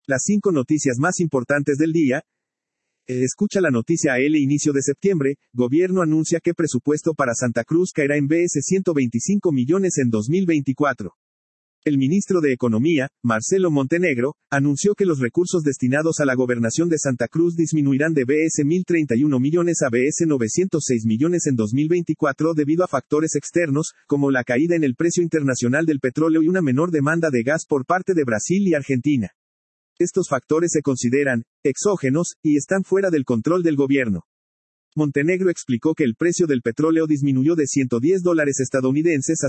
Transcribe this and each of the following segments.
Las 5 noticias más importantes del día. Escucha la noticia AL. Inicio de septiembre, gobierno anuncia que presupuesto para Santa Cruz caerá en BS 125 millones en 2024. El ministro de Economía, Marcelo Montenegro, anunció que los recursos destinados a la gobernación de Santa Cruz disminuirán de BS 1031 millones a BS 906 millones en 2024 debido a factores externos, como la caída en el precio internacional del petróleo y una menor demanda de gas por parte de Brasil y Argentina. Estos factores se consideran exógenos y están fuera del control del gobierno. Montenegro explicó que el precio del petróleo disminuyó de $110 estadounidenses a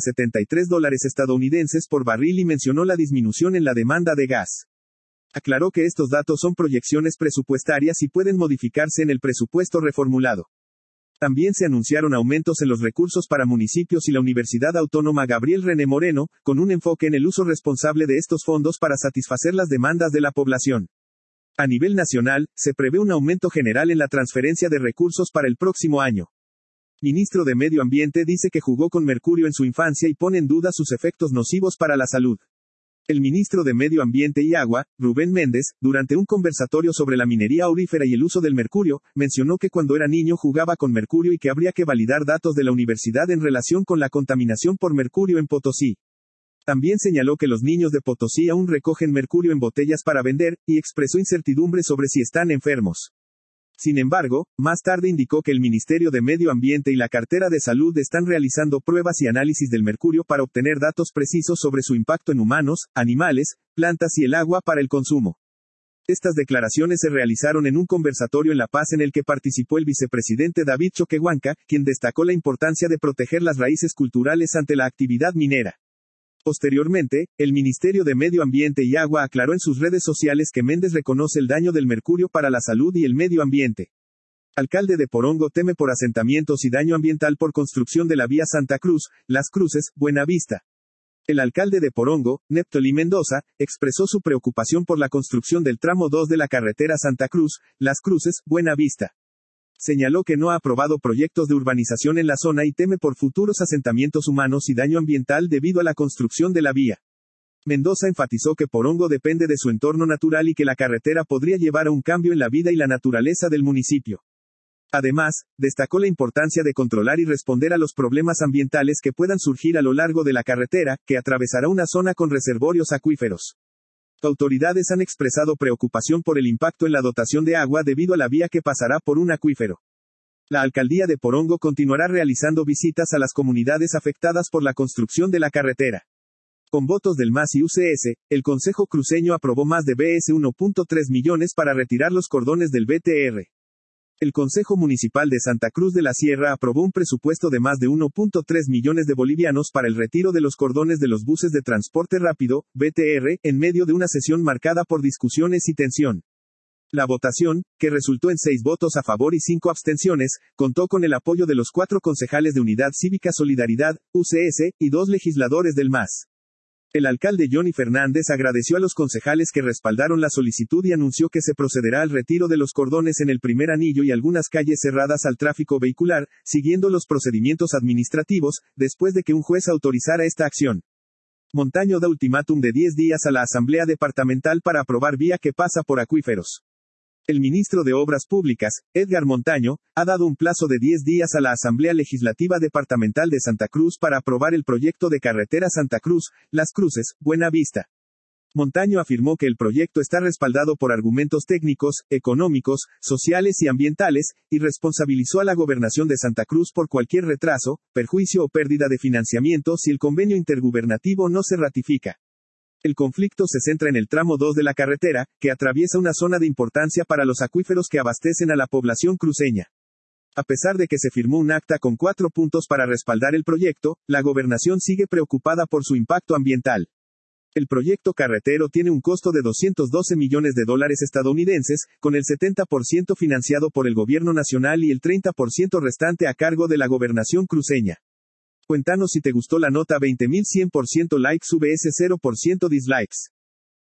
$73 estadounidenses por barril y mencionó la disminución en la demanda de gas. Aclaró que estos datos son proyecciones presupuestarias y pueden modificarse en el presupuesto reformulado. También se anunciaron aumentos en los recursos para municipios y la Universidad Autónoma Gabriel René Moreno, con un enfoque en el uso responsable de estos fondos para satisfacer las demandas de la población. A nivel nacional, se prevé un aumento general en la transferencia de recursos para el próximo año. Ministro de Medio Ambiente dice que jugó con mercurio en su infancia y pone en duda sus efectos nocivos para la salud. El ministro de Medio Ambiente y Agua, Rubén Méndez, durante un conversatorio sobre la minería aurífera y el uso del mercurio, mencionó que cuando era niño jugaba con mercurio y que habría que validar datos de la universidad en relación con la contaminación por mercurio en Potosí. También señaló que los niños de Potosí aún recogen mercurio en botellas para vender, y expresó incertidumbre sobre si están enfermos. Sin embargo, más tarde indicó que el Ministerio de Medio Ambiente y la Cartera de Salud están realizando pruebas y análisis del mercurio para obtener datos precisos sobre su impacto en humanos, animales, plantas y el agua para el consumo. Estas declaraciones se realizaron en un conversatorio en La Paz en el que participó el vicepresidente David Choquehuanca, quien destacó la importancia de proteger las raíces culturales ante la actividad minera. Posteriormente, el Ministerio de Medio Ambiente y Agua aclaró en sus redes sociales que Méndez reconoce el daño del mercurio para la salud y el medio ambiente. Alcalde de Porongo teme por asentamientos y daño ambiental por construcción de la vía Santa Cruz, Las Cruces, Buenavista. El alcalde de Porongo, Neptoli Mendoza, expresó su preocupación por la construcción del tramo 2 de la carretera Santa Cruz, Las Cruces, Buenavista. Señaló que no ha aprobado proyectos de urbanización en la zona y teme por futuros asentamientos humanos y daño ambiental debido a la construcción de la vía. Mendoza enfatizó que Porongo depende de su entorno natural y que la carretera podría llevar a un cambio en la vida y la naturaleza del municipio. Además, destacó la importancia de controlar y responder a los problemas ambientales que puedan surgir a lo largo de la carretera, que atravesará una zona con reservorios acuíferos. Autoridades han expresado preocupación por el impacto en la dotación de agua debido a la vía que pasará por un acuífero. La alcaldía de Porongo continuará realizando visitas a las comunidades afectadas por la construcción de la carretera. Con votos del MAS y UCS, el Consejo Cruceño aprobó más de BS 1.3 millones para retirar los cordones del BTR. El Consejo Municipal de Santa Cruz de la Sierra aprobó un presupuesto de más de 1.3 millones de bolivianos para el retiro de los cordones de los buses de transporte rápido, BTR, en medio de una sesión marcada por discusiones y tensión. La votación, que resultó en 6 votos a favor y 5 abstenciones, contó con el apoyo de los 4 concejales de Unidad Cívica Solidaridad, UCS, y 2 legisladores del MAS. El alcalde Johnny Fernández agradeció a los concejales que respaldaron la solicitud y anunció que se procederá al retiro de los cordones en el primer anillo y algunas calles cerradas al tráfico vehicular, siguiendo los procedimientos administrativos, después de que un juez autorizara esta acción. Montaño da ultimátum de 10 días a la Asamblea Departamental para aprobar vía que pasa por acuíferos. El ministro de Obras Públicas, Edgar Montaño, ha dado un plazo de 10 días a la Asamblea Legislativa Departamental de Santa Cruz para aprobar el proyecto de carretera Santa Cruz, Las Cruces, Buenavista. Montaño afirmó que el proyecto está respaldado por argumentos técnicos, económicos, sociales y ambientales, y responsabilizó a la gobernación de Santa Cruz por cualquier retraso, perjuicio o pérdida de financiamiento si el convenio intergubernativo no se ratifica. El conflicto se centra en el tramo 2 de la carretera, que atraviesa una zona de importancia para los acuíferos que abastecen a la población cruceña. A pesar de que se firmó un acta con 4 puntos para respaldar el proyecto, la gobernación sigue preocupada por su impacto ambiental. El proyecto carretero tiene un costo de $212 millones estadounidenses, con el 70% financiado por el gobierno nacional y el 30% restante a cargo de la gobernación cruceña. Cuéntanos si te gustó la nota. 20.100% likes vs 0% dislikes.